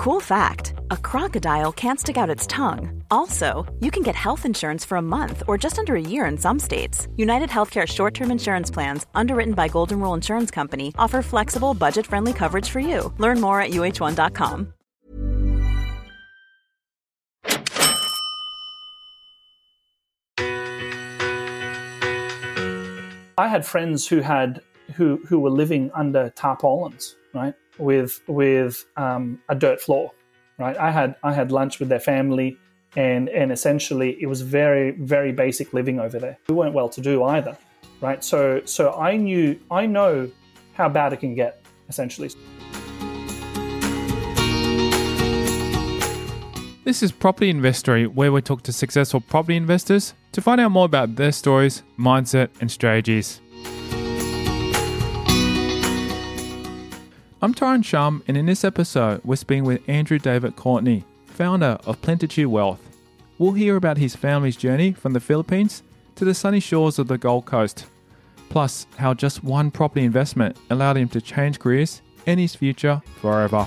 Cool fact, a crocodile can't stick out its tongue. Also, you can get health insurance for a month or just under a year in some states. United Healthcare short-term insurance plans, underwritten by Golden Rule Insurance Company, offer flexible, budget-friendly coverage for you. Learn more at uh1.com. I had friends who were living under tarpaulins, right, with a dirt floor, right. I had lunch with their family, and essentially it was very, very basic living over there. We weren't well to do either, right. So I know how bad it can get, essentially. This is Property Investory, where we talk to successful property investors to find out more about their stories, mindset, and strategies. I'm Tyron Shum, and in this episode, we're speaking with Andrew David Courtney, founder of Plentitude Wealth. We'll hear about his family's journey from the Philippines to the sunny shores of the Gold Coast, plus how just one property investment allowed him to change careers and his future forever.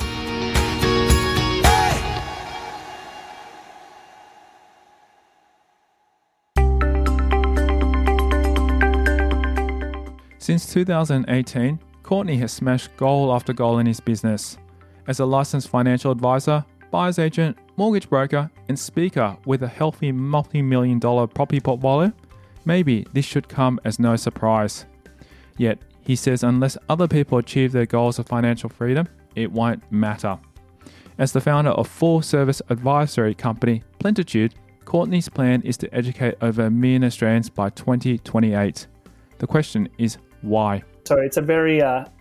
Since 2018, Courtney has smashed goal after goal in his business. As a licensed financial advisor, buyer's agent, mortgage broker, and speaker with a healthy multi-million-dollar property portfolio, maybe this should come as no surprise. Yet, he says unless other people achieve their goals of financial freedom, it won't matter. As the founder of full-service advisory company Plentitude, Courtney's plan is to educate over 1 million Australians by 2028. The question is, why? So it's a very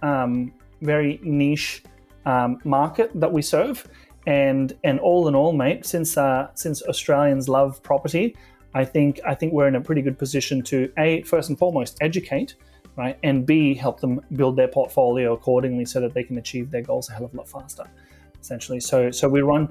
very niche market that we serve, and all in all, mate, since Australians love property, I think we're in a pretty good position to A, first and foremost, educate, right, and B, help them build their portfolio accordingly so that they can achieve their goals a hell of a lot faster. Essentially, so we run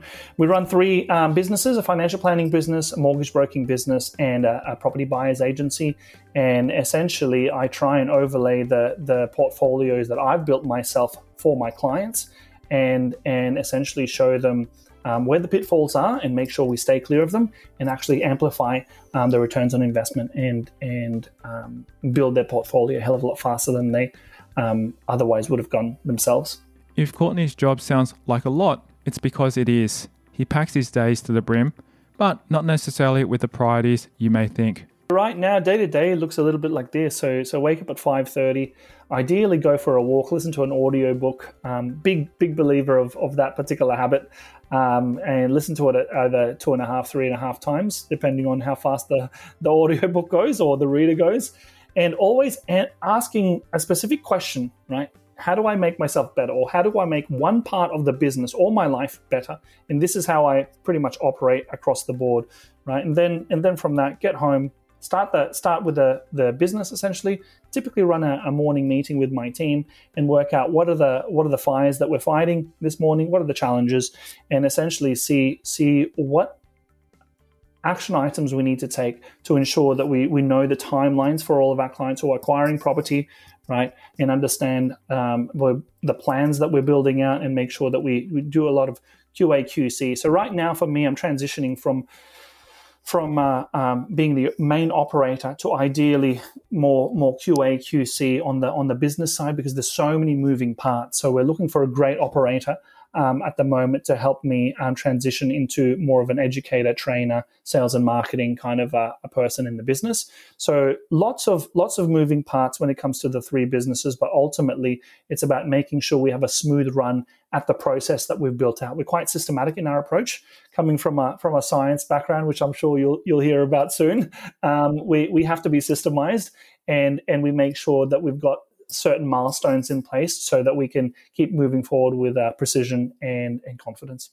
3 businesses: a financial planning business, a mortgage broking business, and a property buyer's agency. And essentially, I try and overlay the portfolios that I've built myself for my clients, and essentially show them where the pitfalls are, and make sure we stay clear of them, and actually amplify the returns on investment, and build their portfolio a hell of a lot faster than they otherwise would have gone themselves. If Courtney's job sounds like a lot, it's because it is. He packs his days to the brim, but not necessarily with the priorities you may think. Right now, day to day looks a little bit like this. So wake up at 5:30, ideally go for a walk, listen to an audio book. Big believer of that particular habit, and listen to it at either 2.5, 3.5 times, depending on how fast the audio book goes or the reader goes. And always asking a specific question, right? How do I make myself better? Or how do I make one part of the business or my life better? And this is how I pretty much operate across the board, right? And then from that, get home, start with the business essentially. Typically run a morning meeting with my team and work out what are the fires that we're fighting this morning, what are the challenges, and essentially see what action items we need to take to ensure that we know the timelines for all of our clients who are acquiring property, right, and understand the plans that we're building out, and make sure that we do a lot of QA, QC. So right now for me, I'm transitioning from being the main operator to ideally more QA, QC on the business side, because there's so many moving parts. So we're looking for a great operator at the moment to help me transition into more of an educator, trainer, sales and marketing kind of a person in the business. So lots of moving parts when it comes to the 3 businesses, but ultimately it's about making sure we have a smooth run at the process that we've built out. We're quite systematic in our approach, coming from a science background, which I'm sure you'll hear about soon. We have to be systemized, and we make sure that we've got certain milestones in place so that we can keep moving forward with precision and confidence.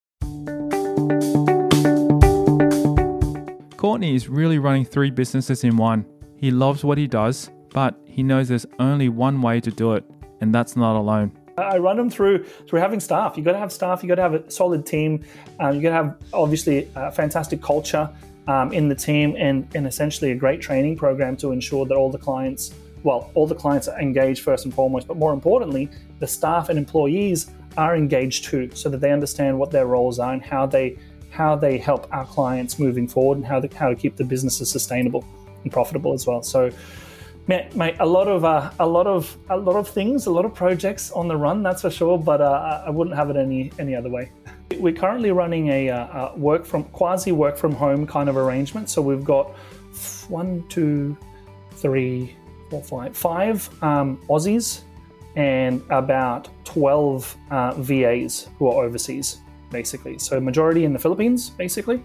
Courtney is really running 3 businesses in one. He loves what he does, but he knows there's only one way to do it, and that's not alone. I run them through having staff. You've got to have staff. You've got to have a solid team. You've got to have, obviously, a fantastic culture in the team, and essentially a great training program to ensure that all the clients are engaged first and foremost, but more importantly, the staff and employees are engaged too, so that they understand what their roles are and how they help our clients moving forward, and how to keep the businesses sustainable and profitable as well. So, mate, a lot of things, a lot of projects on the run, that's for sure. But I wouldn't have it any other way. We're currently running a quasi work from home kind of arrangement. So we've got 5 Aussies and about 12 VAs who are overseas, basically. So majority in the Philippines, basically.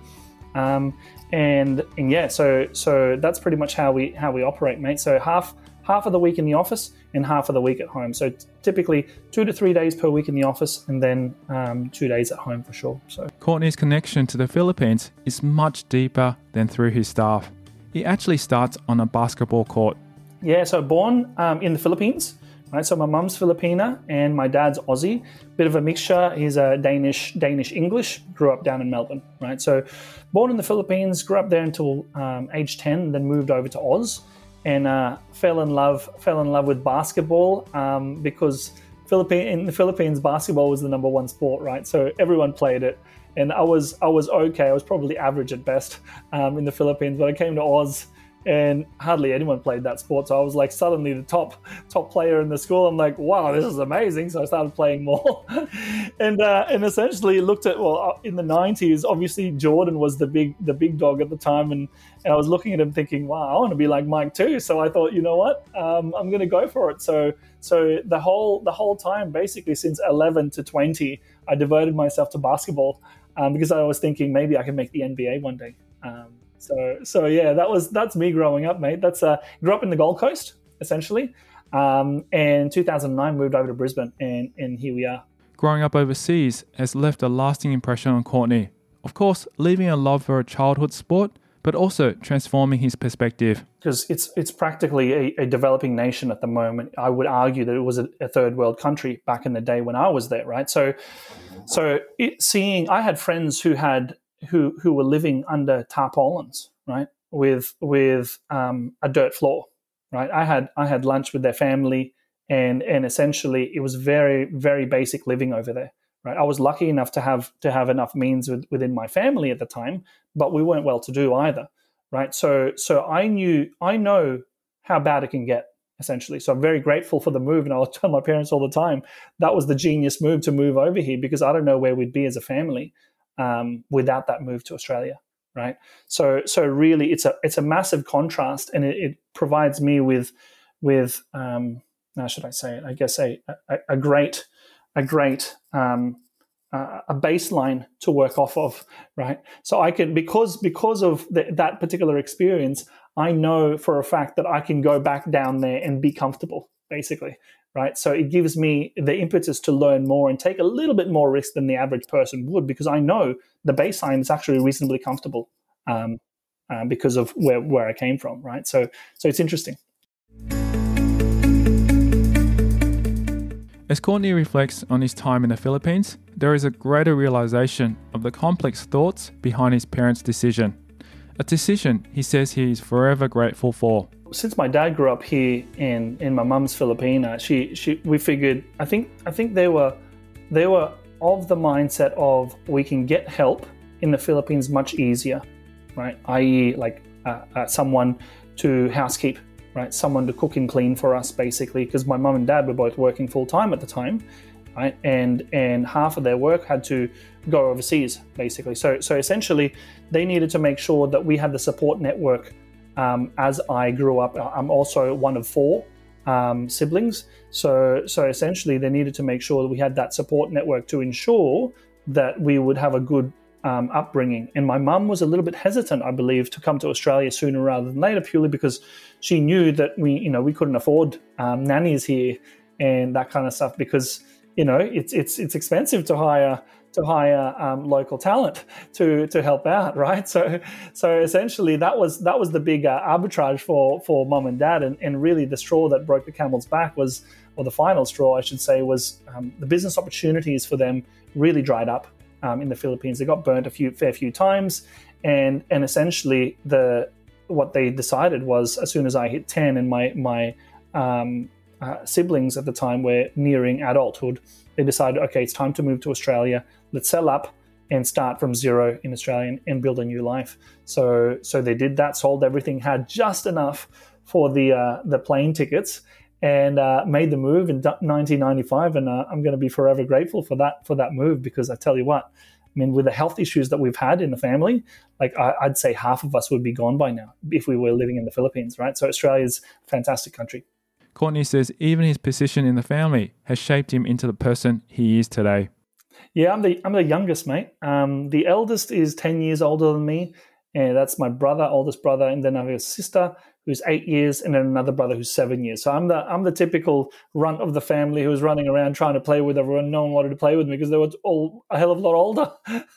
And yeah, so that's pretty much how we operate, mate. So half of the week in the office and half of the week at home. So typically 2 to 3 days per week in the office, and then 2 days at home for sure. So Courtney's connection to the Philippines is much deeper than through his staff. He actually starts on a basketball court. Yeah, so born in the Philippines, right? So my mum's Filipina and my dad's Aussie. Bit of a mixture. He's a Danish English. Grew up down in Melbourne, right? So born in the Philippines, grew up there until age 10, then moved over to Oz, and fell in love with basketball because in the Philippines, basketball was the number one sport, right? So everyone played it, and I was okay. I was probably average at best in the Philippines, but I came to Oz, and hardly anyone played that sport. So I was like suddenly the top player in the school. I'm like, wow, this is amazing. So I started playing more, and essentially looked at, well, in the 90s, obviously Jordan was the big dog at the time, and I was looking at him thinking, wow, I want to be like Mike too. So I thought, you know what, I'm going to go for it. So the whole time, basically since 11 to 20, I devoted myself to basketball because I was thinking maybe I can make the NBA one day. So yeah, that's me growing up, mate. Grew up in the Gold Coast, essentially, and 2009 moved over to Brisbane, and here we are. Growing up overseas has left a lasting impression on Courtney. Of course, leaving a love for a childhood sport, but also transforming his perspective. Because it's practically a developing nation at the moment. I would argue that it was a third world country back in the day when I was there, right? So I had friends who were living under tarpaulins, right, with a dirt floor, right. I had lunch with their family, and essentially it was very, very basic living over there, right. I was lucky enough to have enough means within my family at the time, but we weren't well to do either, right. So I know how bad it can get, essentially. So I'm very grateful for the move, and I'll tell my parents all the time that was the genius move to move over here, because I don't know where we'd be as a family without that move to Australia, right? So really, it's a massive contrast, and it provides me with how should I say it? I guess a great baseline to work off of, right? So I can, because of that particular experience, I know for a fact that I can go back down there and be comfortable, basically. Right, so it gives me the impetus to learn more and take a little bit more risk than the average person would, because I know the baseline is actually reasonably comfortable because of where I came from. Right, so it's interesting. As Courtney reflects on his time in the Philippines, there is a greater realization of the complex thoughts behind his parents' decision. A decision he says he is forever grateful for. Since my dad grew up here in my mum's Filipina, we figured, I think they were of the mindset of, we can get help in the Philippines much easier, right? I.e. like someone to housekeep, right? Someone to cook and clean for us, basically, because my mum and dad were both working full time at the time, right? And half of their work had to go overseas, basically. So essentially, they needed to make sure that we had the support network. As I grew up, I'm also one of 4 siblings. So essentially, they needed to make sure that we had that support network to ensure that we would have a good upbringing. And my mum was a little bit hesitant, I believe, to come to Australia sooner rather than later, purely because she knew that we couldn't afford nannies here and that kind of stuff, because it's expensive to hire local talent to help out, right? So essentially that was the big arbitrage for mum and dad, and really the straw that broke the camel's back was, or the final straw I should say, was the business opportunities for them really dried up in the Philippines. They got burnt a fair few times, and essentially what they decided was, as soon as I hit 10 and my siblings at the time were nearing adulthood, they decided, okay, it's time to move to Australia. Let's sell up and start from zero in Australia and build a new life. So they did that, sold everything, had just enough for the plane tickets, and made the move in 1995. And I'm going to be forever grateful for that move, because I tell you what, I mean, with the health issues that we've had in the family, like I'd say half of us would be gone by now if we were living in the Philippines, right? So Australia's a fantastic country. Courtney says even his position in the family has shaped him into the person he is today. Yeah, I'm the youngest, mate. The eldest is 10 years older than me, and that's my brother, oldest brother, and then I have a sister who's 8 years, and then another brother who's 7 years. So I'm the typical runt of the family who was running around trying to play with everyone. No one wanted to play with me because they were all a hell of a lot older.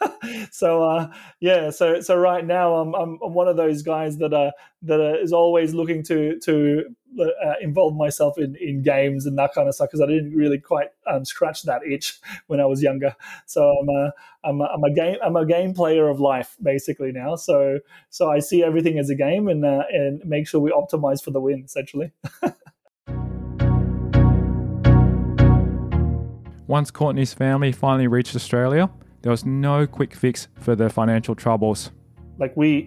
So right now I'm one of those guys that is always looking to involve myself in games and that kind of stuff, because I didn't really quite scratch that itch when I was younger. So I'm a game player of life basically now. So I see everything as a game and make sure we optimize for the win, essentially. Once Courtney's family finally reached Australia, there was no quick fix for their financial troubles. Like we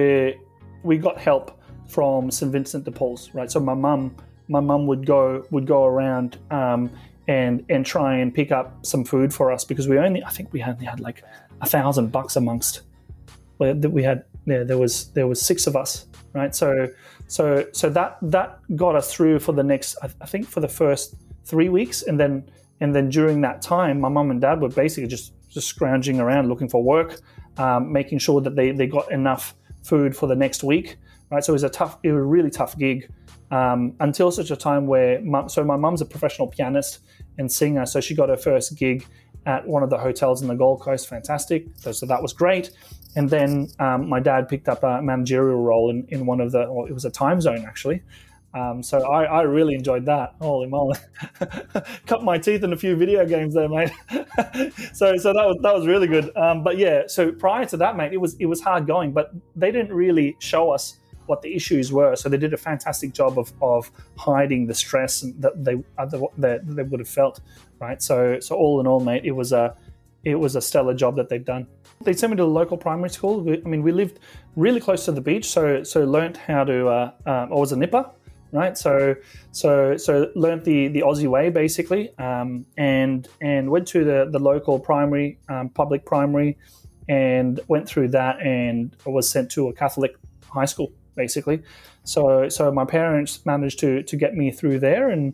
got help from St. Vincent de Paul's, right? So my mum would go around and try and pick up some food for us, because I think we only had like $1,000 amongst. We had there was 6 of us, right? So that got us through for the next, I think, for the first 3 weeks, and then during that time, my mum and dad were basically just scrounging around looking for work, making sure that they got enough food for the next week, right? So it was a really tough gig until such a time where my mum's a professional pianist and singer, so she got her first gig at one of the hotels in the Gold Coast. Fantastic. So that was great. And then my dad picked up a managerial role in one of it was a time zone actually. So I really enjoyed that. Holy moly. Cut my teeth in a few video games there, mate. so that was really good. But yeah, so prior to that, mate, it was hard going, but they didn't really show us what the issues were. So they did a fantastic job of hiding the stress that they would have felt, right? So all in all, mate, it was a stellar job that they've done. They sent me to the local primary school. We lived really close to the beach, so learnt how to. I was a nipper, right? So learnt the Aussie way basically, and went to the local primary, public primary, and went through that, and was sent to a Catholic high school basically. So my parents managed to get me through there, and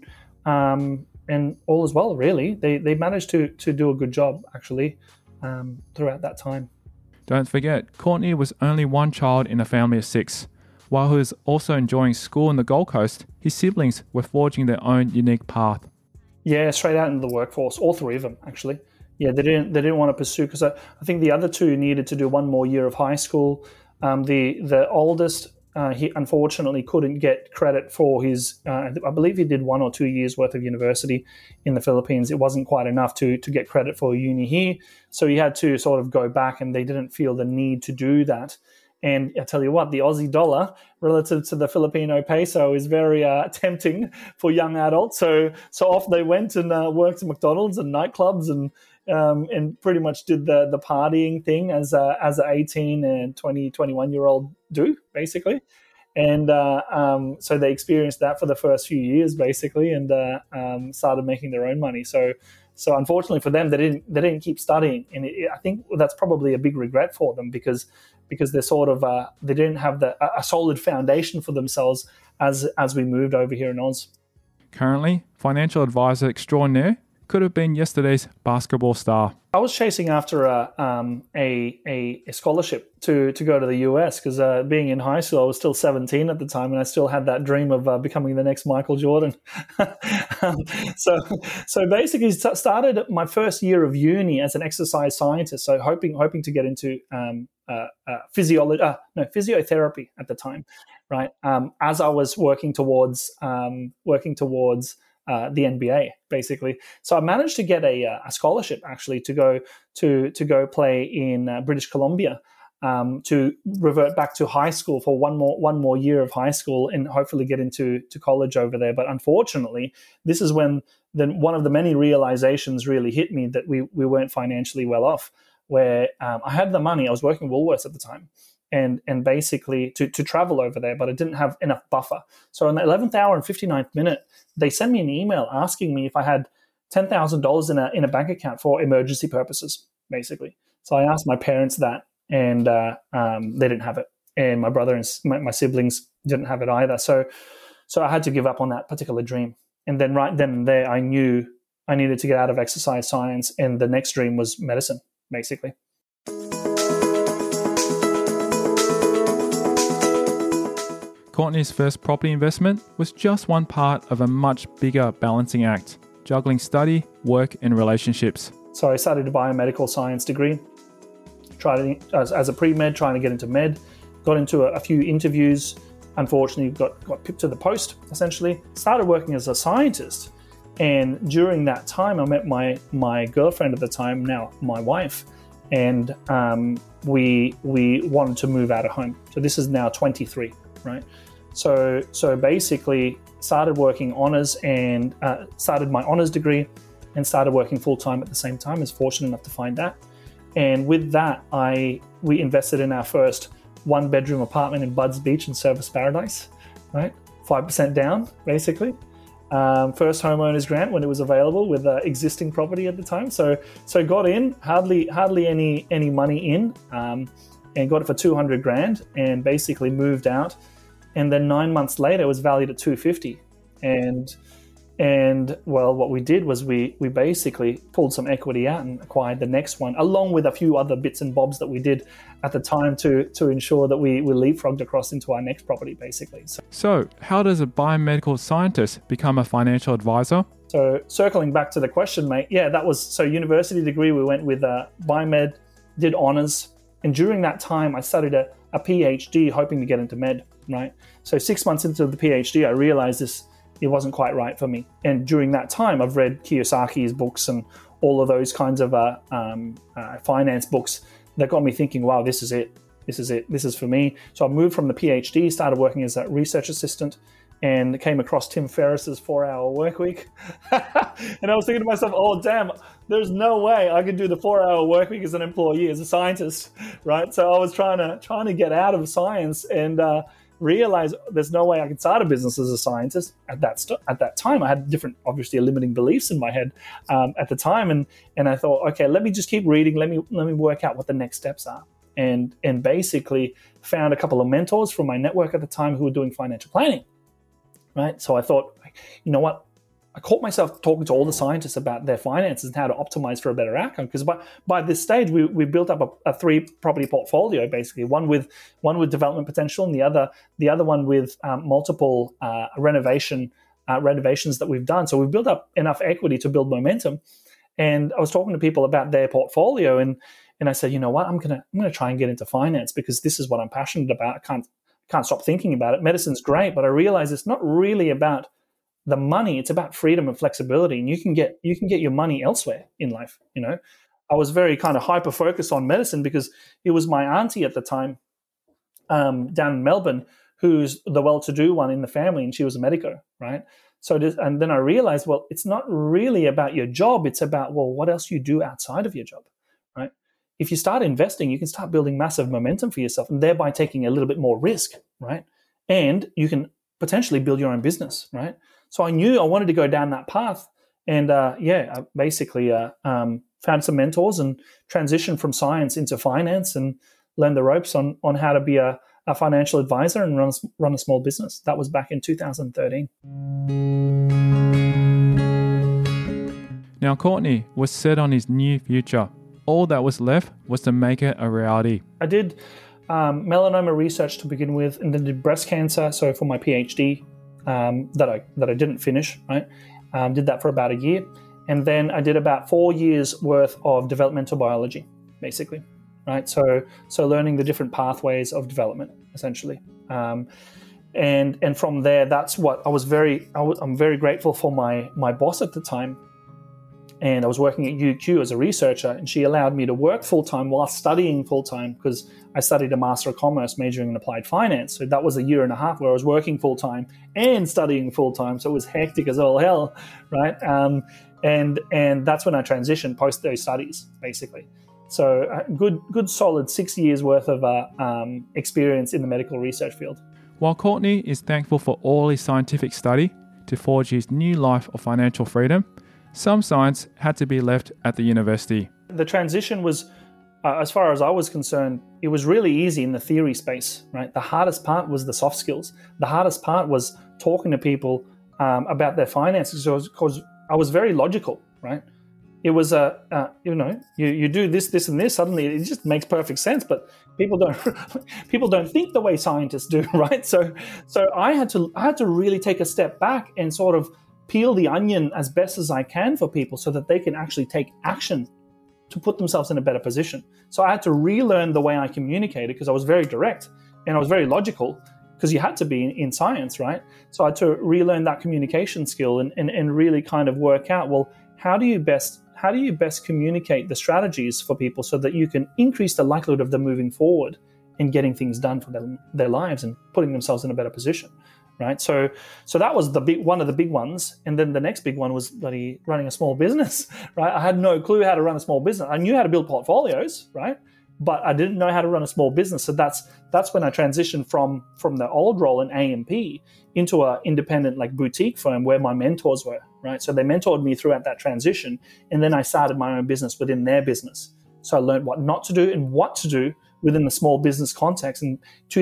all as well. Really, they managed to do a good job actually throughout that time. Don't forget, Courtney was only one child in a family of 6. While he was also enjoying school in the Gold Coast, his siblings were forging their own unique path. Yeah, straight out into the workforce, all 3 of them actually. Yeah, they didn't want to pursue, because I think the other 2 needed to do 1 more year of high school. The oldest, he unfortunately couldn't get credit for his, I believe he did 1 or 2 years worth of university in the Philippines. It wasn't quite enough to get credit for uni here. So he had to sort of go back, and they didn't feel the need to do that. And I tell you what, the Aussie dollar relative to the Filipino peso is very tempting for young adults. So off they went and worked at McDonald's and nightclubs and pretty much did the partying thing as a 18 and 20, 21-year-old do, basically. And so they experienced that for the first few years, basically, and started making their own money. So unfortunately for them, they didn't keep studying, and I think that's probably a big regret for them, because they're sort of they didn't have a solid foundation for themselves as we moved over here in Oz. Currently, financial advisor extraordinaire could have been yesterday's basketball star. I was chasing after a scholarship to go to the US, because being in high school, I was still 17 at the time, and I still had that dream of becoming the next Michael Jordan. So basically, started my first year of uni as an exercise scientist. So hoping to get into physiotherapy at the time, right? As I was working towards the NBA, basically. So I managed to get a scholarship actually to go play in British Columbia to revert back to high school for one more year of high school and hopefully get into college over there. But unfortunately, this is when one of the many realizations really hit me that we weren't financially well off. Where I had the money, I was working Woolworths at the time, and basically to travel over there, but I didn't have enough buffer. So in the 11th hour and 59th minute, they sent me an email asking me if I had $10,000 in a bank account for emergency purposes, basically. So I asked my parents that, and they didn't have it, and my brother and my siblings didn't have it either. So I had to give up on that particular dream. And then right then and there, I knew I needed to get out of exercise science, and the next dream was medicine, basically. Courtney's first property investment was just one part of a much bigger balancing act, juggling study, work, and relationships. So I started a biomedical science degree, tried as a pre-med, trying to get into med, got into a few interviews, unfortunately got pipped to the post, essentially. Started working as a scientist, and during that time I met my girlfriend at the time, now my wife, and we wanted to move out of home. So this is now 23, right? So basically started working honors and started my honors degree and started working full-time at the same time. I was fortunate enough to find that. And with that, we invested in our first one-bedroom apartment in Budds Beach in Service Paradise, right? 5% down, basically. First homeowners grant when it was available with existing property at the time. So got in, hardly any money in, and got it for $200,000 and basically moved out. And then 9 months later, it was valued at $250,000. And well, what we did was we basically pulled some equity out and acquired the next one, along with a few other bits and bobs that we did at the time to ensure that we leapfrogged across into our next property, basically. So how does a biomedical scientist become a financial advisor? So circling back to the question, mate, yeah, that was, so university degree, we went with biomed, did honors. And during that time, I studied a PhD hoping to get into med, right? So 6 months into the PhD, I realized it wasn't quite right for me. And during that time, I've read Kiyosaki's books and all of those kinds of finance books that got me thinking, wow, this is it. This is for me. So I moved from the PhD, started working as a research assistant, and came across Tim Ferriss's 4-hour work week. And I was thinking to myself, oh, damn, there's no way I could do the 4-hour work week as an employee, as a scientist, right? So I was trying to get out of science and realize there's no way I could start a business as a scientist at that time. I had different, obviously, limiting beliefs in my head at the time, and I thought, okay, let me just keep reading. Let me work out what the next steps are, and basically found a couple of mentors from my network at the time who were doing financial planning, right? So I thought, you know what? I caught myself talking to all the scientists about their finances and how to optimize for a better outcome. Because by this stage, we built up a 3-property portfolio, basically one with development potential, and the other one with multiple renovations that we've done. So we've built up enough equity to build momentum. And I was talking to people about their portfolio, and I said, you know what, I'm gonna try and get into finance because this is what I'm passionate about. I can't stop thinking about it. Medicine's great, but I realize it's not really about the money. It's about freedom and flexibility, and you can get your money elsewhere in life. You know, I was very kind of hyper focused on medicine because it was my auntie at the time down in Melbourne who's the well-to-do one in the family, and she was a medico, right? So and then I realized, well, it's not really about your job. It's about, well, what else you do outside of your job, right? If you start investing, you can start building massive momentum for yourself and thereby taking a little bit more risk, right? And you can potentially build your own business, right? So I knew I wanted to go down that path, and I basically found some mentors and transitioned from science into finance and learned the ropes on how to be a financial advisor and run a small business. That was back in 2013. Now Courtney was set on his new future. All that was left was to make it a reality. I did melanoma research to begin with, and then did breast cancer. So for my PhD. That I didn't finish, right? Did that for about a year. And then I did about 4 years worth of developmental biology, basically, right? So learning the different pathways of development, essentially. And from there, that's what I'm very grateful for my boss at the time. and I was working at UQ as a researcher, and she allowed me to work full-time while studying full-time because I studied a Master of Commerce majoring in applied finance. So that was a year and a half where I was working full-time and studying full-time. So it was hectic as all hell, right? And that's when I transitioned post those studies, basically. So good solid 6 years worth of experience in the medical research field. While Courtney is thankful for all his scientific study to forge his new life of financial freedom, some science had to be left at the university. The transition was, as far as I was concerned, it was really easy in the theory space, right? The hardest part was the soft skills. The hardest part was talking to people about their finances because I was very logical, right? It was you do this, and this. Suddenly, it just makes perfect sense. But people don't think the way scientists do, right? So I had to really take a step back and sort of peel the onion as best as I can for people, so that they can actually take action to put themselves in a better position. So I had to relearn the way I communicated because I was very direct and I was very logical because you had to be in science, right? So I had to relearn that communication skill and really kind of work out, well, how do you best communicate the strategies for people so that you can increase the likelihood of them moving forward and getting things done for their lives and putting themselves in a better position, right? So that was one of the big ones. And then the next big one was bloody running a small business, right? I had no clue how to run a small business. I knew how to build portfolios, right? But I didn't know how to run a small business. So that's when I transitioned from the old role in A&P into an independent boutique firm where my mentors were, right? So they mentored me throughout that transition. And then I started my own business within their business. So I learned what not to do and what to do within the small business context. In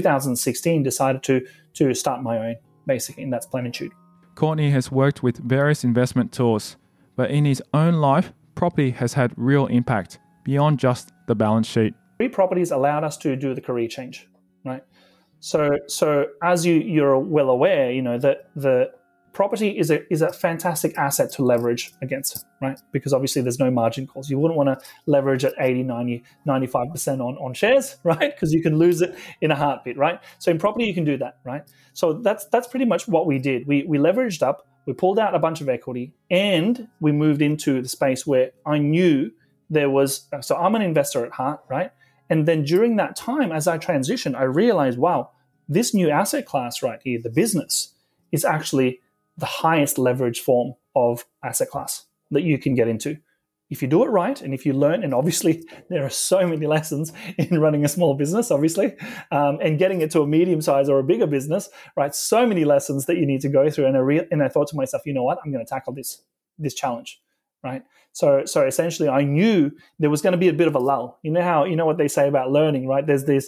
2016, decided to start my own, basically, and that's Plenitude. Courtney has worked with various investment tools, but in his own life, property has had real impact beyond just the balance sheet. Properties allowed us to do the career change, right? So as you're well aware, that the property is a fantastic asset to leverage against, right? Because obviously there's no margin calls. You wouldn't want to leverage at 80, 90, 95% on shares, right? Because you can lose it in a heartbeat, right? So in property, you can do that, right? So that's pretty much what we did. We leveraged up, we pulled out a bunch of equity, and we moved into the space where I knew there was, so I'm an investor at heart, right? And then during that time, as I transitioned, I realized, wow, this new asset class right here, the business, is actually the highest leverage form of asset class that you can get into. If you do it right, and if you learn, and obviously there are so many lessons in running a small business, obviously, and getting it to a medium size or a bigger business, right? So many lessons that you need to go through. And I thought to myself, you know what? I'm going to tackle this challenge, right? So essentially, I knew there was going to be a bit of a lull. You know what they say about learning, right? There's this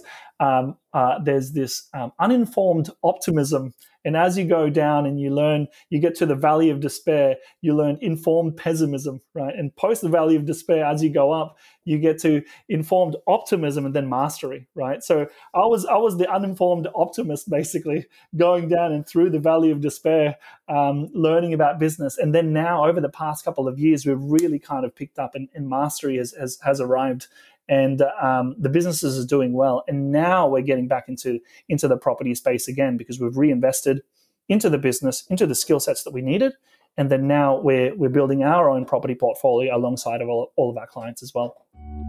uninformed optimism, and as you go down and you learn, you get to the valley of despair. You learn informed pessimism, right? And post the valley of despair, as you go up, you get to informed optimism and then mastery, right? So I was the uninformed optimist, basically, going down and through the valley of despair, learning about business. And then now, over the past couple of years, we've really kind of picked up, and mastery has arrived. And the businesses are doing well. And now we're getting back into the property space again because we've reinvested into the business, into the skill sets that we needed. And then now we're building our own property portfolio alongside of all of our clients as well.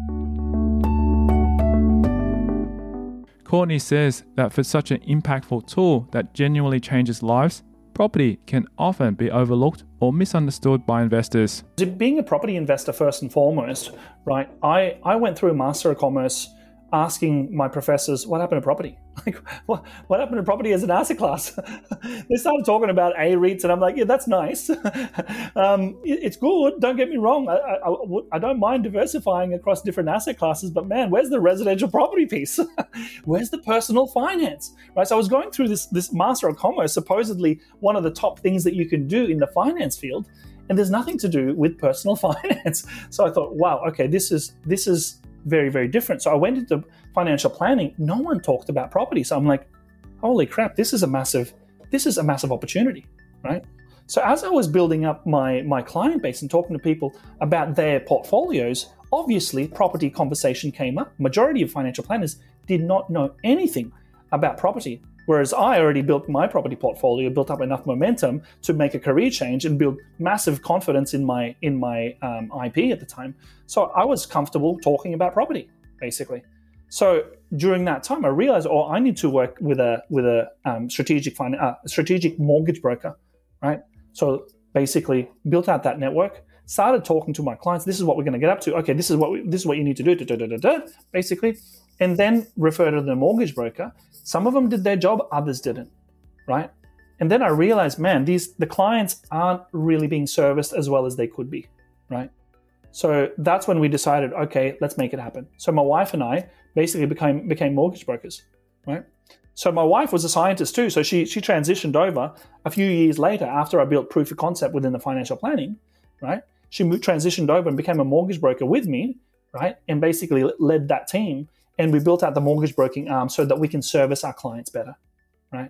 Courtney says that for such an impactful tool that genuinely changes lives, property can often be overlooked or misunderstood by investors. Being a property investor first and foremost, right? I went through a Master of Commerce asking my professors, what happened to property? Like, what happened to property as an asset class? They started talking about A-REITs, and I'm like, yeah, that's nice. It's good, don't get me wrong. I don't mind diversifying across different asset classes, but man, where's the residential property piece? Where's the personal finance? Right. So I was going through this Master of Commerce, supposedly one of the top things that you can do in the finance field, and there's nothing to do with personal finance. So I thought, wow, okay, this is very, very different. So I went into financial planning. No one talked about property. So I'm like, holy crap, this is a massive opportunity, right? So as I was building up my client base and talking to people about their portfolios, obviously property conversation came up. Majority of financial planners did not know anything about property. Whereas I already built my property portfolio, built up enough momentum to make a career change and build massive confidence in my IP at the time. So I was comfortable talking about property, basically. So during that time, I realized, I need to work with a strategic mortgage broker, right? So basically, built out that network, started talking to my clients. This is what we're going to get up to. Okay, this is what you need to do, basically, and then refer to the mortgage broker. Some of them did their job, others didn't, right? And then I realized, man, the clients aren't really being serviced as well as they could be, right? So that's when we decided, okay, let's make it happen. So my wife and I basically became mortgage brokers, right? So my wife was a scientist too. So she transitioned over a few years later after I built proof of concept within the financial planning, right? She transitioned over and became a mortgage broker with me, right? And basically led that team. And we built out the mortgage broking arm so that we can service our clients better, right?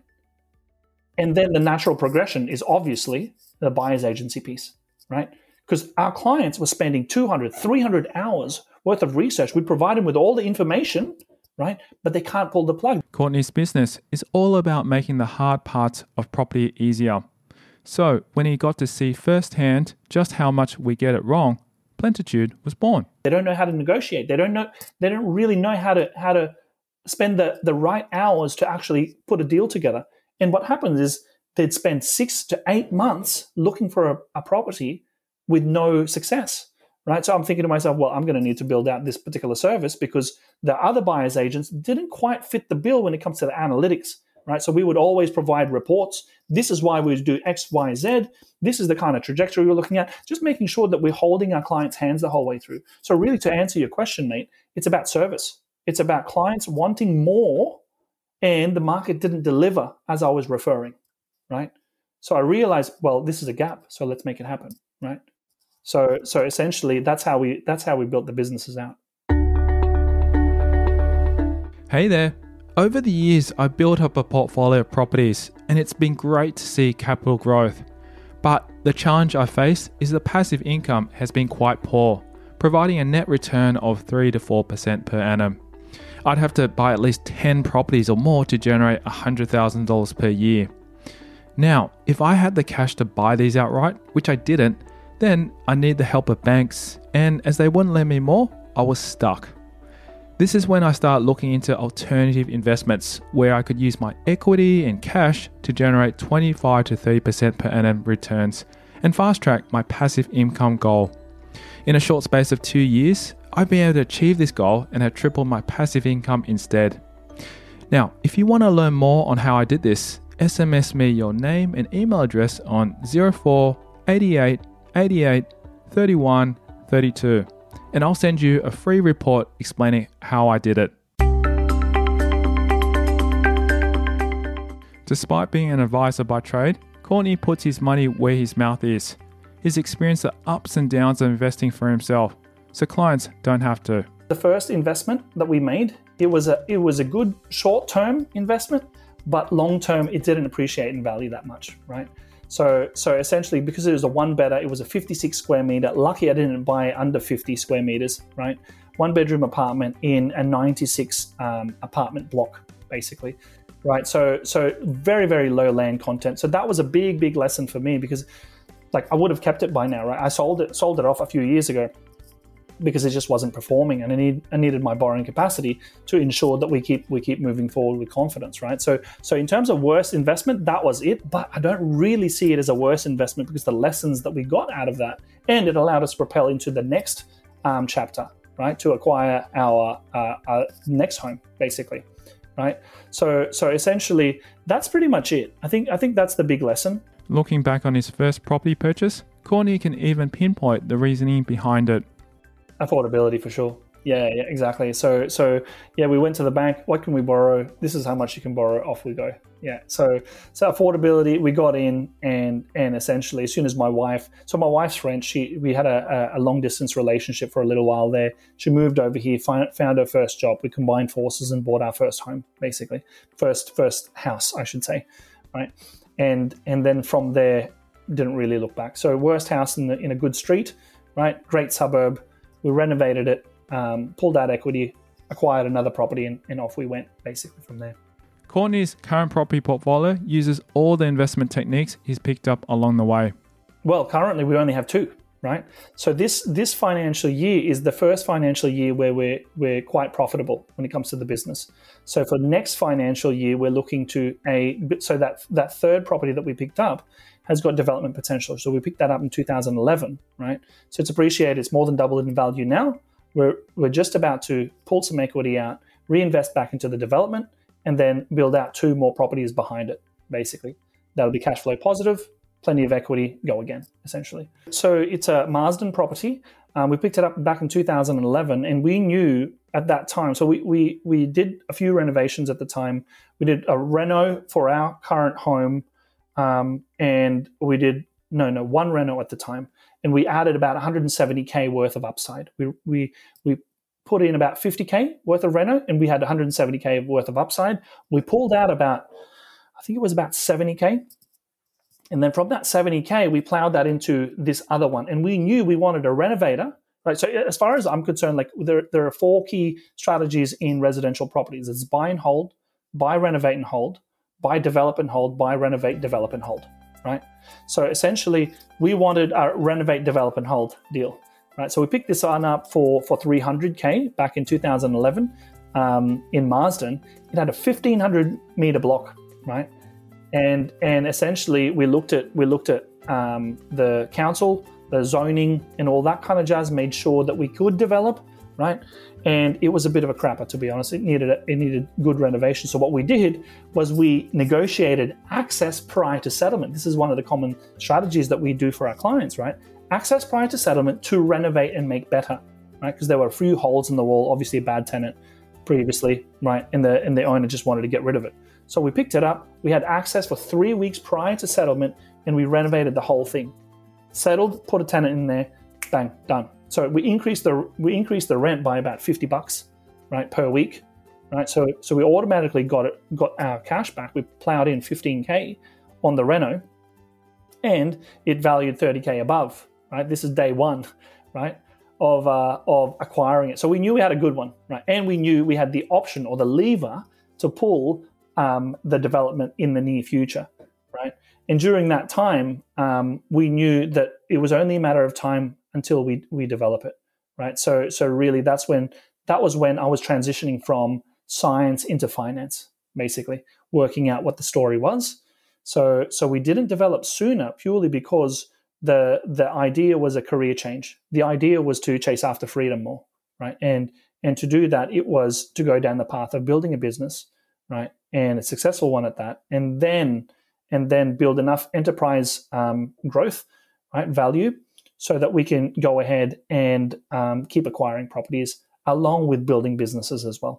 And then the natural progression is obviously the buyer's agency piece, right? Because our clients were spending 200, 300 hours worth of research. We provide them with all the information, right? But they can't pull the plug. Courtney's business is all about making the hard parts of property easier. So when he got to see firsthand just how much we get it wrong, Plentitude was born. They don't know how to negotiate. They don't really know how to spend the right hours to actually put a deal together. And what happens is they'd spend 6 to 8 months looking for a property with no success, right? So I'm thinking to myself, well, I'm going to need to build out this particular service because the other buyer's agents didn't quite fit the bill when it comes to the analytics, right? So we would always provide reports. This is why we do X, Y, Z. This is the kind of trajectory we're looking at. Just making sure that we're holding our clients' hands the whole way through. So really, to answer your question, mate, it's about service. It's about clients wanting more, and the market didn't deliver as I was referring, right? So I realized, well, this is a gap, so let's make it happen, right? So essentially, that's how we built the businesses out. Hey there. Over the years, I've built up a portfolio of properties, and it's been great to see capital growth. But the challenge I face is the passive income has been quite poor, providing a net return of 3 to 4% per annum. I'd have to buy at least 10 properties or more to generate $100,000 per year. Now, if I had the cash to buy these outright, which I didn't, then I need the help of banks, and as they wouldn't lend me more, I was stuck. This is when I start looking into alternative investments where I could use my equity and cash to generate 25 to 30% per annum returns and fast track my passive income goal. In a short space of 2 years, I've been able to achieve this goal and have tripled my passive income instead. Now, if you want to learn more on how I did this, SMS me your name and email address on 04 88 88 31 32. And I'll send you a free report explaining how I did it. Despite being an advisor by trade, Courtney puts his money where his mouth is. He's experienced the ups and downs of investing for himself, so clients don't have to. The first investment that we made, it was a good short-term investment, but long-term it didn't appreciate in value that much, right? So essentially, because it was a one-bedder, it was a 56 square meter. Lucky I didn't buy under 50 square meters, right? One-bedroom apartment in a 96 apartment block, basically, right? So very, very low land content. So that was a big lesson for me because, like, I would have kept it by now, right? I sold it off a few years ago because it just wasn't performing, and I needed my borrowing capacity to ensure that we keep moving forward with confidence, right? So in terms of worst investment, that was it, but I don't really see it as a worst investment because the lessons that we got out of that, and it allowed us to propel into the next chapter, right? To acquire our next home, basically, right? So essentially, that's pretty much it. I think that's the big lesson. Looking back on his first property purchase, Courtney can even pinpoint the reasoning behind it. Affordability for sure. Yeah, exactly. So we went to the bank. What can we borrow? This is how much you can borrow. Off we go. Yeah. So affordability, we got in, and essentially as soon as my wife's friend, we had a long distance relationship for a little while there. She moved over here, found her first job. We combined forces and bought our first home, basically. First house, I should say, right? And then from there, didn't really look back. So worst house in a good street, right? Great suburb. We renovated it, pulled out equity, acquired another property, and off we went, basically, from there. Courtney's current property portfolio uses all the investment techniques he's picked up along the way. Well, currently we only have 2, right? So this financial year is the first financial year where we're quite profitable when it comes to the business. So for next financial year, we're looking to that third property that we picked up has got development potential. So we picked that up in 2011, right? So it's appreciated. It's more than doubled in value now. We're just about to pull some equity out, reinvest back into the development, and then build out 2 more properties behind it, basically. That'll be cash flow positive, plenty of equity, go again, essentially. So it's a Marsden property. We picked it up back in 2011, and we knew at that time, so we did a few renovations at the time. We did a reno for our current home, and we did, one reno at the time, and we added about 170K worth of upside. We put in about 50K worth of reno, and we had 170K worth of upside. We pulled out about 70K. And then from that 70K, we plowed that into this other one. And we knew we wanted a renovator, right? So as far as I'm concerned, like there are 4 key strategies in residential properties. It's buy and hold, buy, renovate and hold, buy, develop and hold, buy, renovate, develop and hold, right? So essentially, we wanted a renovate, develop and hold deal, right? So we picked this one up for 300K back in 2011 in Marsden. It had a 1,500 meter block, right? And essentially, we looked at the council, the zoning, and all that kind of jazz. Made sure that we could develop, right? And it was a bit of a crapper, to be honest. It needed good renovation. So what we did was we negotiated access prior to settlement. This is one of the common strategies that we do for our clients, right? Access prior to settlement to renovate and make better, right? Because there were a few holes in the wall. Obviously, a bad tenant previously, right? And the owner just wanted to get rid of it. So we picked it up, we had access for 3 weeks prior to settlement, and we renovated the whole thing. Settled, put a tenant in there, bang, done. So we increased the rent by about $50, right, per week, right? So we automatically got our cash back. We plowed in 15K on the reno, and it valued 30K above, right? This is day 1, right, of acquiring it. So we knew we had a good one, right? And we knew we had the option or the lever to pull the development in the near future, right? And during that time, we knew that it was only a matter of time until we develop it, right? So really, that was when I was transitioning from science into finance, basically working out what the story was. So we didn't develop sooner purely because the idea was a career change. The idea was to chase after freedom more, right? And to do that, it was to go down the path of building a business, right? And a successful one at that, and then build enough enterprise growth, right, value, so that we can go ahead and keep acquiring properties along with building businesses as well.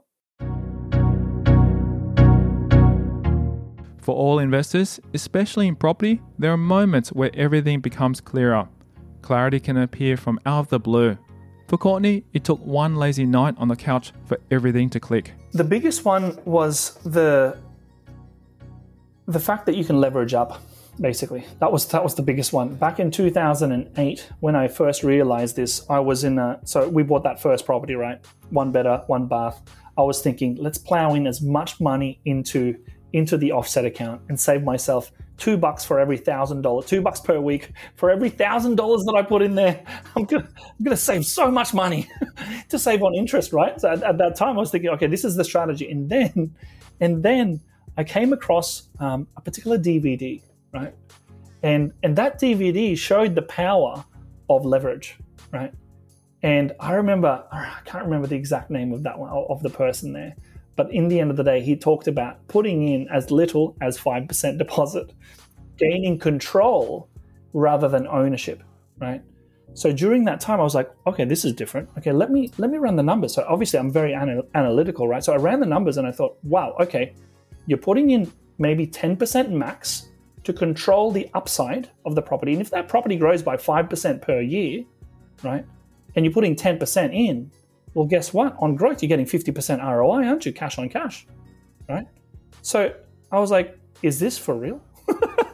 For all investors, especially in property, there are moments where everything becomes clearer. Clarity can appear from out of the blue. For Courtney, it took one lazy night on the couch for everything to click. The biggest one was the fact that you can leverage up, basically. That was the biggest one. Back in 2008, when I first realized this, I was so we bought that first property, right? 1 bedder, 1 bath. I was thinking, let's plow in as much money into the offset account and save myself $2 for every $1,000, $2 per week for every $1,000 that I put in there. I'm gonna save so much money to save on interest, right? So at that time, I was thinking, okay, this is the strategy. And then I came across a particular DVD, right? And that DVD showed the power of leverage, right? And I can't remember the exact name of that one, of the person there. But in the end of the day, he talked about putting in as little as 5% deposit, gaining control rather than ownership, right? So during that time, I was like, okay, this is different. Okay, let me run the numbers. So obviously, I'm very analytical, right? So I ran the numbers and I thought, wow, okay, you're putting in maybe 10% max to control the upside of the property. And if that property grows by 5% per year, right, and you're putting 10% in, well, guess what? On growth, you're getting 50% ROI, aren't you? Cash on cash, right? So I was like, is this for real?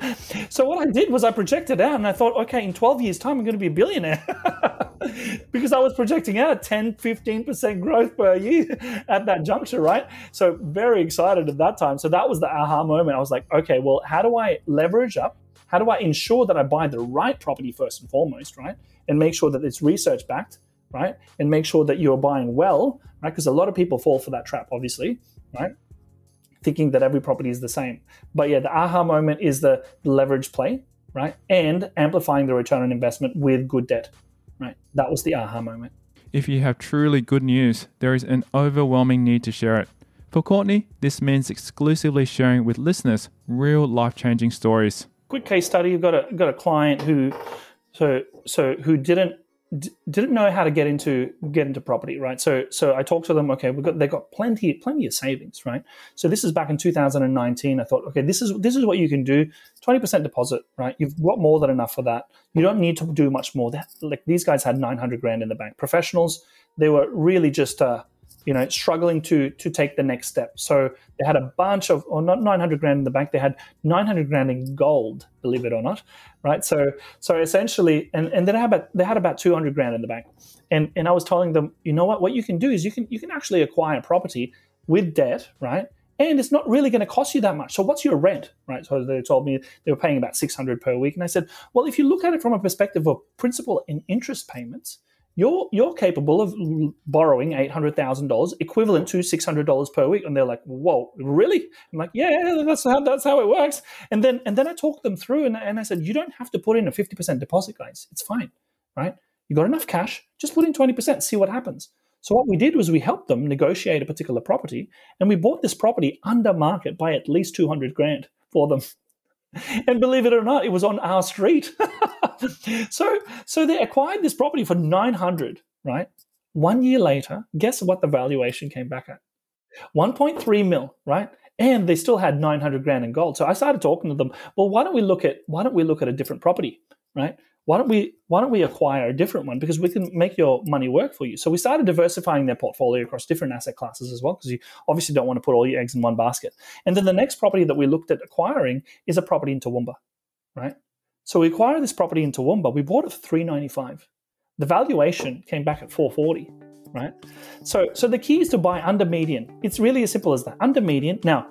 So what I did was I projected out and I thought, okay, in 12 years' time, I'm going to be a billionaire. Because I was projecting out 10, 15% growth per year at that juncture, right? So very excited at that time. So that was the aha moment. I was like, okay, well, how do I leverage up? How do I ensure that I buy the right property first and foremost, right? And make sure that it's research backed, right? And make sure that you're buying well, right? Because a lot of people fall for that trap, obviously, right? Thinking that every property is the same. But yeah, the aha moment is the leverage play, right? And amplifying the return on investment with good debt, right? That was the aha moment. If you have truly good news, there is an overwhelming need to share it. For Courtney, this means exclusively sharing with listeners real life-changing stories. Quick case study. You've got a client who didn't know how to get into property, right? So I talked to them. Okay, they got plenty of savings, right? So this is back in 2019. I thought, okay, this is what you can do. 20% deposit, right? You've got more than enough for that. You don't need to do much more. Like these guys had 900 grand in the bank. Professionals, they were really just struggling to take the next step. So they had a bunch of, or not 900 grand in the bank, they had 900 grand in gold, believe it or not, right? So essentially, and then they had about 200 grand in the bank. And I was telling them, you know what you can do is you can actually acquire property with debt, right? And it's not really going to cost you that much. So what's your rent, right? So they told me they were paying about $600 per week. And I said, well, if you look at it from a perspective of principal and interest payments, you're capable of borrowing $800,000 equivalent to $600 per week. And they're like, whoa, really? I'm like, yeah, that's how it works. And then I talked them through and I said, you don't have to put in a 50% deposit, guys. It's fine, right? You got enough cash, just put in 20%, see what happens. So what we did was we helped them negotiate a particular property and we bought this property under market by at least 200 grand for them. And believe it or not, it was on our street. So they acquired this property for 900, right? 1 year later, guess what the valuation came back at? 1.3 mil, right? And they still had 900 grand in gold. So I started talking to them. Well, why don't we look at a different property, right? Why don't we acquire a different one because we can make your money work for you? So we started diversifying their portfolio across different asset classes as well because you obviously don't want to put all your eggs in one basket. And then the next property that we looked at acquiring is a property in Toowoomba, right? So we acquired this property in Toowoomba. We bought it for $395. The valuation came back at $440, right? So the key is to buy under median. It's really as simple as that. Under median. Now,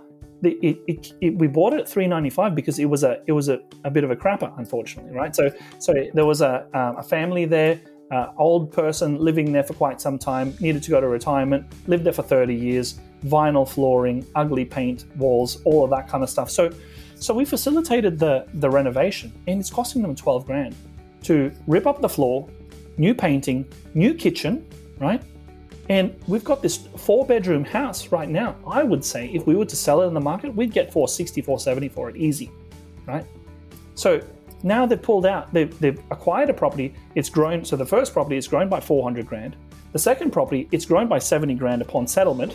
we bought it at $395 because it was a bit of a crapper, unfortunately, right? So there was a family there, old person living there for quite some time, needed to go to retirement, lived there for 30 years, vinyl flooring, ugly paint walls, all of that kind of stuff. So we facilitated the renovation, and it's costing them 12 grand to rip up the floor, new painting, new kitchen, right? And we've got this 4-bedroom house right now. I would say if we were to sell it in the market, we'd get $460, $470 for it, easy, right? So now they've pulled out, they've acquired a property, it's grown. So the first property is grown by 400 grand. The second property, it's grown by 70 grand upon settlement,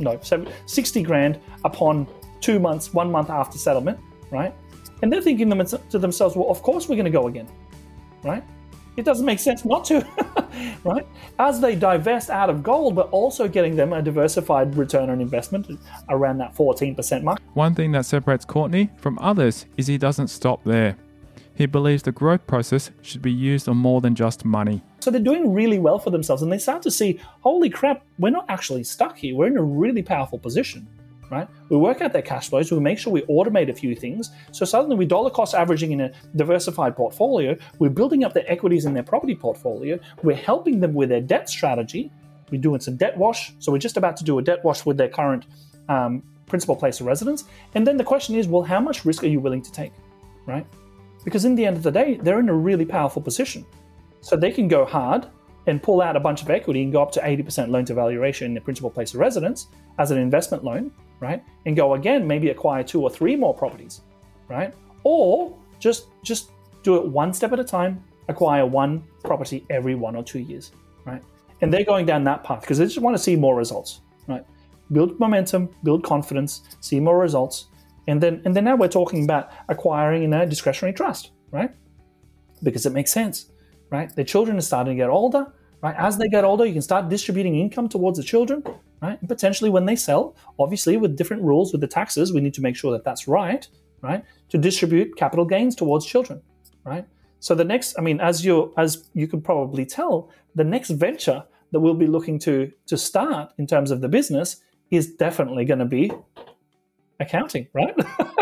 60 grand upon 2 months, 1 month after settlement, right? And they're thinking to themselves, well, of course we're going to go again, right? It doesn't make sense not to, right? As they divest out of gold, but also getting them a diversified return on investment around that 14% mark. One thing that separates Courtney from others is he doesn't stop there. He believes the growth process should be used on more than just money. So they're doing really well for themselves and they start to see, holy crap, we're not actually stuck here. We're in a really powerful position. Right? We work out their cash flows, we make sure we automate a few things. So suddenly we're dollar cost averaging in a diversified portfolio, we're building up their equities in their property portfolio, we're helping them with their debt strategy, we're doing some debt wash, so we're just about to do a debt wash with their current principal place of residence. And then the question is, well, how much risk are you willing to take, right? Because in the end of the day, they're in a really powerful position. So they can go hard and pull out a bunch of equity and go up to 80% loan to value ratio in their principal place of residence as an investment loan, right? And go again, maybe acquire 2 or 3 more properties, right? Or just do it one step at a time, acquire one property every 1 or 2 years, right? And they're going down that path because they just want to see more results, right? Build momentum, build confidence, see more results. And then now we're talking about acquiring in a discretionary trust, right? Because it makes sense, right? Their children are starting to get older, right? As they get older, you can start distributing income towards the children, right? And potentially when they sell, obviously with different rules with the taxes, we need to make sure that that's right, right? To distribute capital gains towards children, right? So the next, as you can probably tell, the next venture that we'll be looking to start in terms of the business is definitely going to be accounting, right?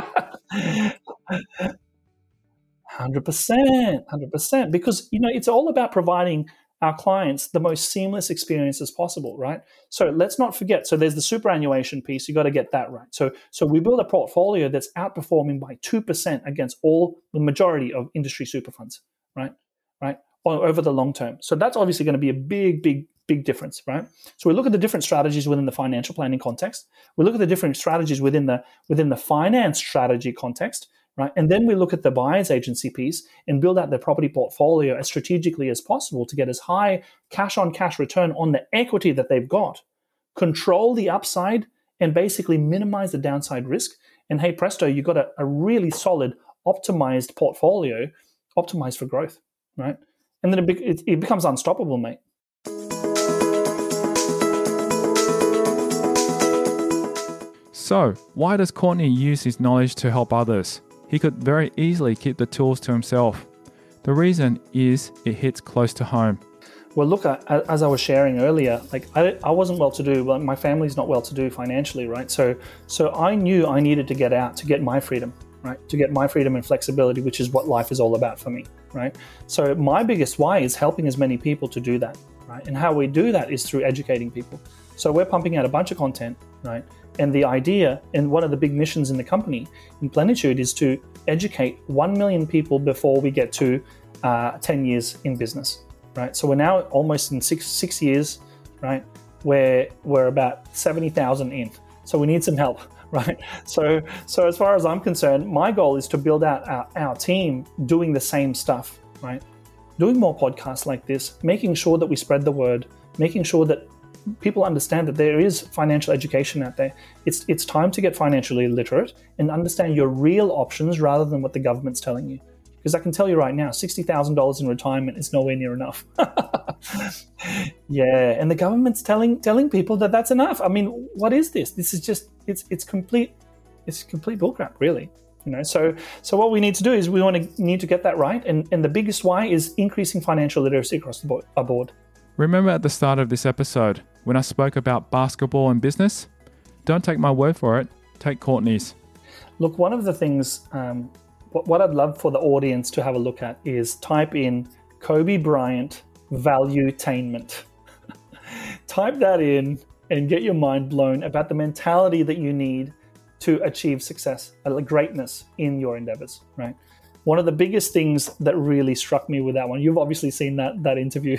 100%, because it's all about providing our clients the most seamless experience as possible, right? So let's not forget. So there's the superannuation piece. You got to get that right. So we build a portfolio that's outperforming by 2% against the majority of industry super funds, right? Over the long term. So that's obviously going to be a big difference, right? So we look at the different strategies within the financial planning context. We look at the different strategies within the finance strategy context, right? And then we look at the buyer's agency piece and build out their property portfolio as strategically as possible to get as high cash-on-cash return on the equity that they've got, control the upside, and basically minimize the downside risk. And hey, presto, you've got a really solid, optimized portfolio, optimized for growth, right? And then it becomes unstoppable, mate. So, why does Courtney use his knowledge to help others? He could very easily keep the tools to himself. The reason is it hits close to home. Well, look, as I was sharing earlier, I wasn't well-to-do. Well, my family's not well-to-do financially, right? So I knew I needed to get out to get my freedom, right? To get my freedom and flexibility, which is what life is all about for me, right? So my biggest why is helping as many people to do that, right? And how we do that is through educating people. So we're pumping out a bunch of content, right? And the idea, and one of the big missions in the company, in Plenitude, is to educate 1 million people before we get to 10 years in business, right? So we're now almost in six years, right? Where we're about 70,000 in. So we need some help, right? So as far as I'm concerned, my goal is to build out our team doing the same stuff, right? Doing more podcasts like this, making sure that we spread the word, making sure that people understand that there is financial education out there. It's time to get financially literate and understand your real options rather than what the government's telling you. Because I can tell you right now, $60,000 in retirement is nowhere near enough. Yeah, and the government's telling people that that's enough. I mean, what is this? This is just it's complete bullcrap, really. So what we need to do is we need to get that right, and the biggest why is increasing financial literacy across the board. Remember at the start of this episode when I spoke about basketball and business? Don't take my word for it, take Courtney's. Look, one of the things, what I'd love for the audience to have a look at is type in Kobe Bryant valuetainment. Type that in and get your mind blown about the mentality that you need to achieve success, greatness in your endeavors, right? One of the biggest things that really struck me with that one, you've obviously seen that interview.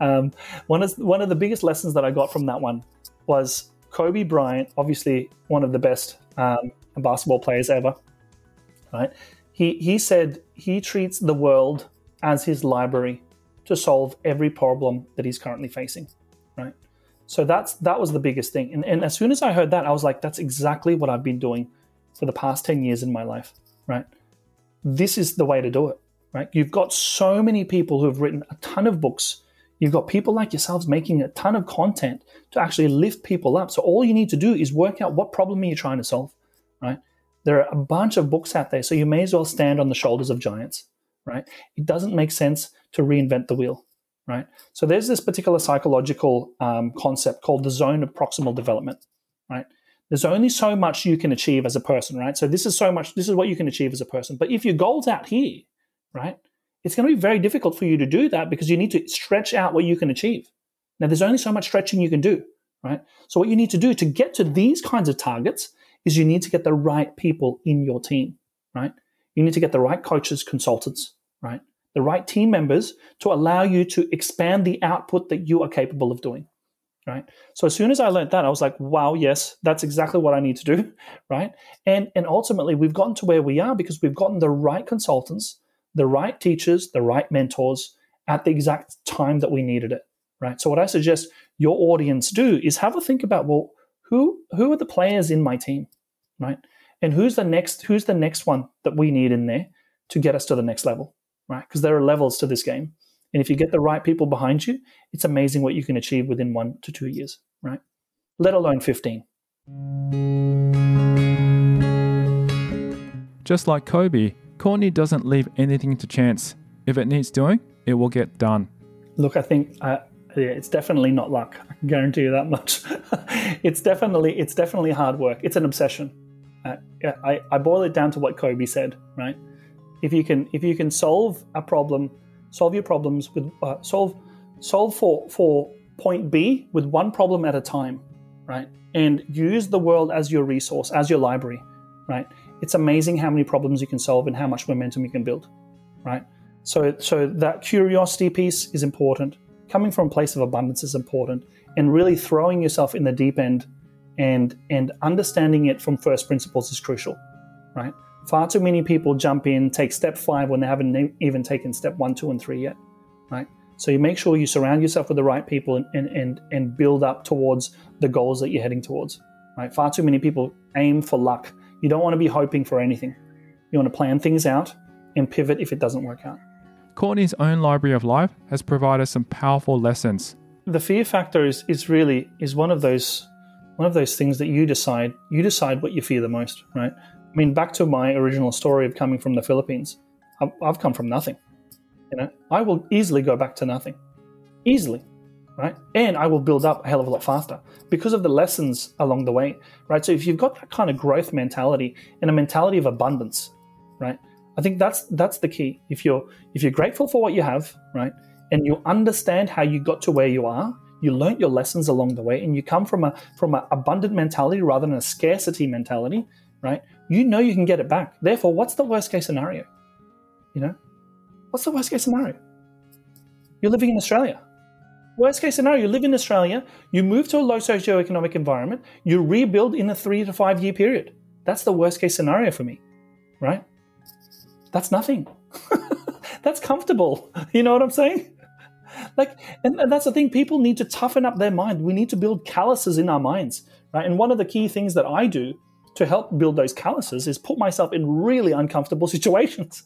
One of the biggest lessons that I got from that one was Kobe Bryant, obviously one of the best basketball players ever, right? He said he treats the world as his library to solve every problem that he's currently facing, right? So that was the biggest thing. And as soon as I heard that, I was like, that's exactly what I've been doing for the past 10 years in my life, right? This is the way to do it, right? You've got so many people who have written a ton of books. You've got people like yourselves making a ton of content to actually lift people up. So all you need to do is work out what problem are you trying to solve, right? There are a bunch of books out there, so you may as well stand on the shoulders of giants, right? It doesn't make sense to reinvent the wheel, right? So there's this particular psychological concept called the zone of proximal development, right? There's only so much you can achieve as a person, right? So this is what you can achieve as a person. But if your goal's out here, right, it's going to be very difficult for you to do that because you need to stretch out what you can achieve. Now, there's only so much stretching you can do, right? So what you need to do to get to these kinds of targets is you need to get the right people in your team, right? You need to get the right coaches, consultants, right? The right team members to allow you to expand the output that you are capable of doing. Right. So as soon as I learned that, I was like, wow, yes, that's exactly what I need to do. Right. And ultimately, we've gotten to where we are because we've gotten the right consultants, the right teachers, the right mentors at the exact time that we needed it. Right. So what I suggest your audience do is have a think about, well, who are the players in my team? Right. And who's the next one that we need in there to get us to the next level? Right. Because there are levels to this game. And if you get the right people behind you, it's amazing what you can achieve within 1 to 2 years, right? Let alone 15. Just like Kobe, Courtney doesn't leave anything to chance. If it needs doing, it will get done. Look, I think it's definitely not luck. I can guarantee you that much. It's definitely hard work. It's an obsession. I boil it down to what Kobe said, right? If you can solve a problem, solve your problems with solve for point B with one problem at a time, right? And use the world as your resource, as your library, right? It's amazing how many problems you can solve and how much momentum you can build, right? So that curiosity piece is important. Coming from a place of abundance is important, and really throwing yourself in the deep end and understanding it from first principles is crucial, right? Far too many people jump in, take step 5 when they haven't even taken step 1, 2, and 3 yet, right? So you make sure you surround yourself with the right people and build up towards the goals that you're heading towards, right? Far too many people aim for luck. You don't want to be hoping for anything. You want to plan things out and pivot if it doesn't work out. Courtney's own library of life has provided some powerful lessons. The fear factor is one of those things that you decide what you fear the most, right? I mean, back to my original story of coming from the Philippines. I've come from nothing. I will easily go back to nothing. Easily, right? And I will build up a hell of a lot faster because of the lessons along the way, right? So if you've got that kind of growth mentality and a mentality of abundance, right? I think that's the key. If you're grateful for what you have, right? And you understand how you got to where you are, you learnt your lessons along the way, and you come from an abundant mentality rather than a scarcity mentality, right? You know you can get it back. Therefore, what's the worst case scenario? What's the worst case scenario? You're living in Australia. Worst case scenario, you live in Australia, you move to a low socioeconomic environment, you rebuild in a 3 to 5 year period. That's the worst case scenario for me, right? That's nothing. That's comfortable. You know what I'm saying? And that's the thing. People need to toughen up their mind. We need to build calluses in our minds, right? And one of the key things that I do to help build those calluses is put myself in really uncomfortable situations,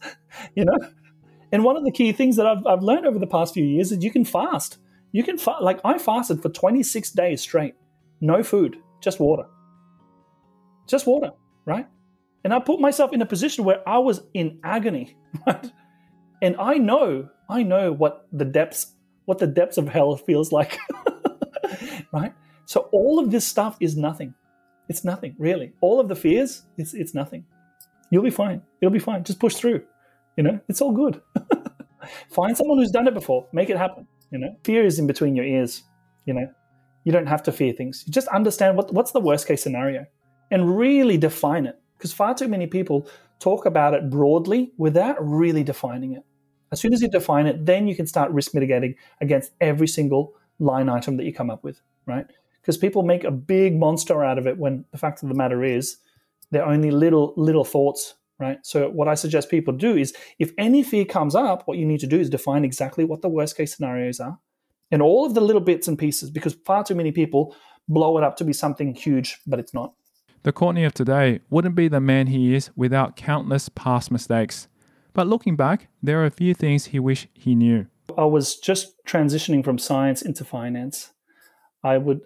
And one of the key things that I've learned over the past few years is you can fast. Like I fasted for 26 days straight. No food, just water. Just water, right? And I put myself in a position where I was in agony, right? And I know what the depths of hell feels like, right? So all of this stuff is nothing. It's nothing, really. All of the fears, it's nothing. You'll be fine. It'll be fine. Just push through. It's all good. Find someone who's done it before. Make it happen. Fear is in between your ears. You don't have to fear things. You just understand what's the worst case scenario and really define it. Because far too many people talk about it broadly without really defining it. As soon as you define it, then you can start risk mitigating against every single line item that you come up with, right? Because people make a big monster out of it when the fact of the matter is they're only little thoughts, right? So what I suggest people do is if any fear comes up, what you need to do is define exactly what the worst case scenarios are and all of the little bits and pieces, because far too many people blow it up to be something huge, but it's not. The Courtney of today wouldn't be the man he is without countless past mistakes. But looking back, there are a few things he wished he knew. I was just transitioning from science into finance. I would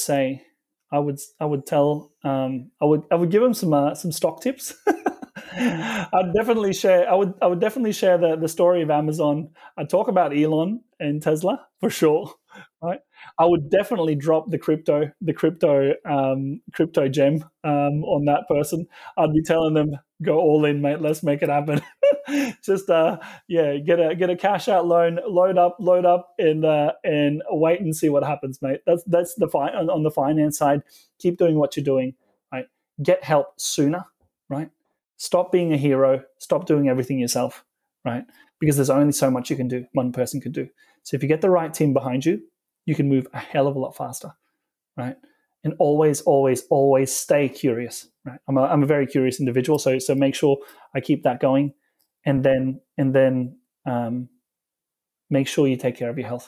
give him some stock tips. I would definitely share the story of Amazon. I'd talk about Elon and Tesla for sure, right? I would definitely drop the crypto gem on that person. I'd be telling them, go all in, mate. Let's make it happen. Just get a cash out loan, load up, and wait and see what happens, mate. That's on the finance side. Keep doing what you're doing, right? Get help sooner, right? Stop being a hero. Stop doing everything yourself, right? Because there's only so much you can do. One person can do. So if you get the right team behind you, you can move a hell of a lot faster, right? And always, always, always stay curious, right? I'm a very curious individual, so make sure I keep that going, and then make sure you take care of your health.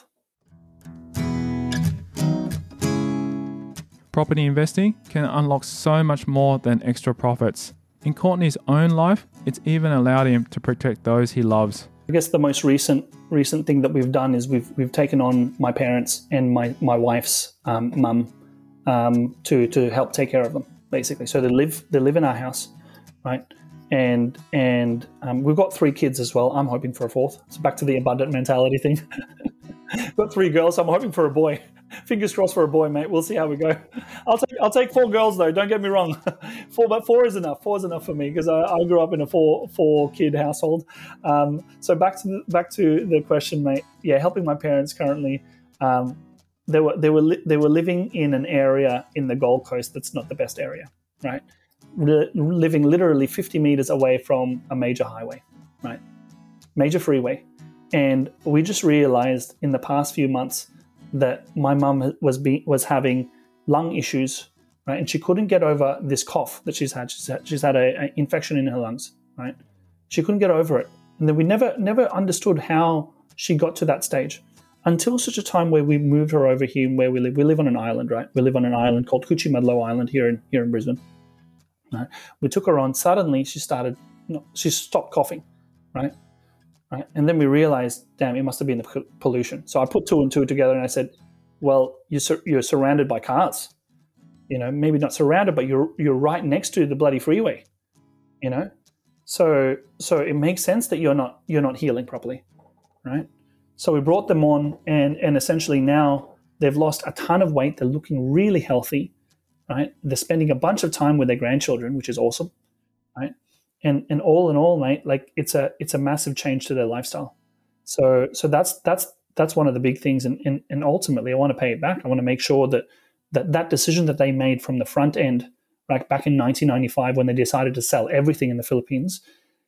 Property investing can unlock so much more than extra profits. In Courtney's own life, it's even allowed him to protect those he loves. I guess the most recent thing that we've done is we've taken on my parents and my wife's mum to help take care of them, basically. So they live in our house, right? and we've got 3 kids as well. I'm hoping for a 4th. So back to the abundant mentality thing. Got 3 girls. So I'm hoping for a boy. Fingers crossed for a boy, mate. We'll see how we go. I'll take 4 girls though. Don't get me wrong. 4 is enough. 4 is enough for me because I grew up in a 4 kid household. So back to the question, mate. Yeah, helping my parents currently. They were living in an area in the Gold Coast that's not the best area, right? Living literally 50 meters away from a major highway, right? Major freeway. And we just realized in the past few months that my mum was having lung issues, right? And she couldn't get over this cough that she's had. She's had an infection in her lungs, right? She couldn't get over it. And then we never understood how she got to that stage until such a time where we moved her over here where we live. We live on an island, right? We live on an island called Cuchimadlo Island here in Brisbane. Right? We took her on. Suddenly, she stopped coughing, right? And then we realized, damn, it must have been the pollution. So I put 2 and 2 together, and I said, well, you're surrounded by cars, maybe not surrounded, but you're right next to the bloody freeway, So it makes sense that you're not healing properly, right? So we brought them on, and essentially now they've lost a ton of weight. They're looking really healthy, right? They're spending a bunch of time with their grandchildren, which is awesome, right? And all in all, mate, like it's a massive change to their lifestyle. So that's one of the big things, and ultimately I want to pay it back. I want to make sure that decision that they made from the front end, right, back in 1995 when they decided to sell everything in the Philippines,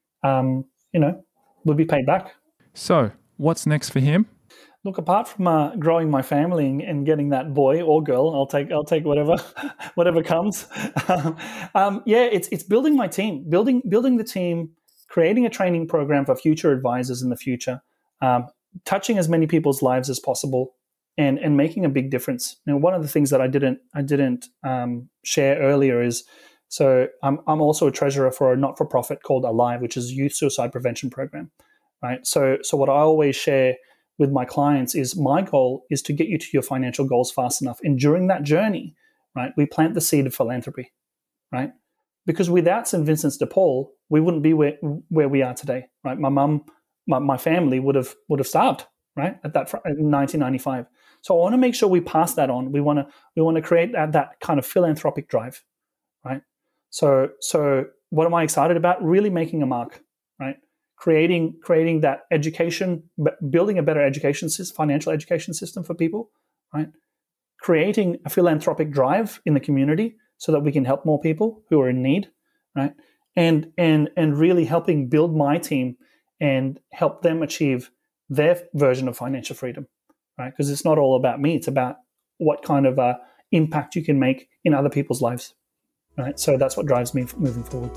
would be paid back. So what's next for him? Look, apart from growing my family and getting that boy or girl, I'll take whatever comes. It's building my team, building the team, creating a training program for future advisors in the future, touching as many people's lives as possible, and making a big difference. One of the things that I didn't share earlier is, so I'm also a treasurer for a not-for-profit called Alive, which is a youth suicide prevention program, right? So what I always share with my clients is my goal is to get you to your financial goals fast enough. And during that journey, right, we plant the seed of philanthropy, right? Because without St. Vincent's de Paul, we wouldn't be where we are today, right? My mum, my family would have starved, right, at that in 1995. So I want to make sure we pass that on. We want to create that kind of philanthropic drive, right? So what am I excited about? Really making a mark, right? Creating that education, building a better education system, financial education system for people, right? Creating a philanthropic drive in the community so that we can help more people who are in need, right? And really helping build my team and help them achieve their version of financial freedom, right? Because it's not all about me; it's about what kind of impact you can make in other people's lives, right? So that's what drives me moving forward.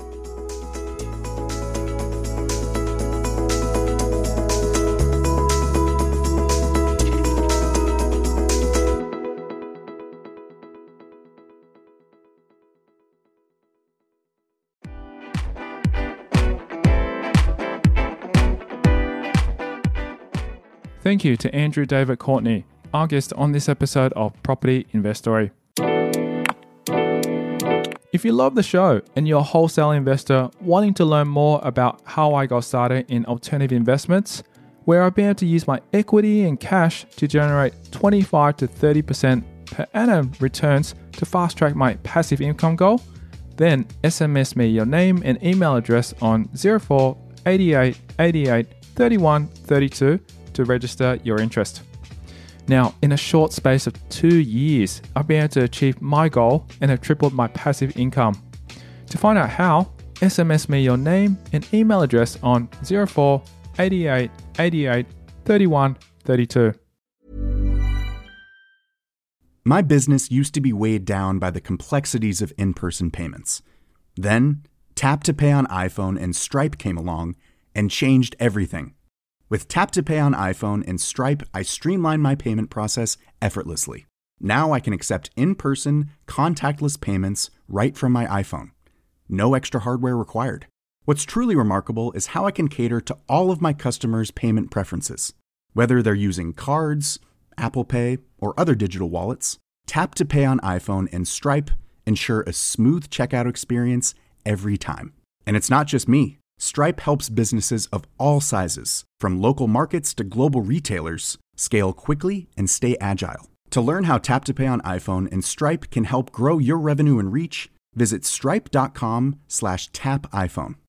Thank you to Andrew David Courtney, our guest on this episode of Property Investory. If you love the show and you're a wholesale investor wanting to learn more about how I got started in alternative investments, where I've been able to use my equity and cash to generate 25 to 30% per annum returns to fast track my passive income goal, then SMS me your name and email address on 04 88 88 31 32 to register your interest. Now, in a short space of 2 years, I've been able to achieve my goal and have tripled my passive income. To find out how, SMS me your name and email address on 04 88 88 31 32. My business used to be weighed down by the complexities of in-person payments. Then, Tap to Pay on iPhone and Stripe came along and changed everything. With Tap to Pay on iPhone and Stripe, I streamlined my payment process effortlessly. Now I can accept in-person, contactless payments right from my iPhone. No extra hardware required. What's truly remarkable is how I can cater to all of my customers' payment preferences. Whether they're using cards, Apple Pay, or other digital wallets, Tap to Pay on iPhone and Stripe ensure a smooth checkout experience every time. And it's not just me. Stripe helps businesses of all sizes, from local markets to global retailers, scale quickly and stay agile. To learn how Tap to Pay on iPhone and Stripe can help grow your revenue and reach, visit stripe.com/tapiphone.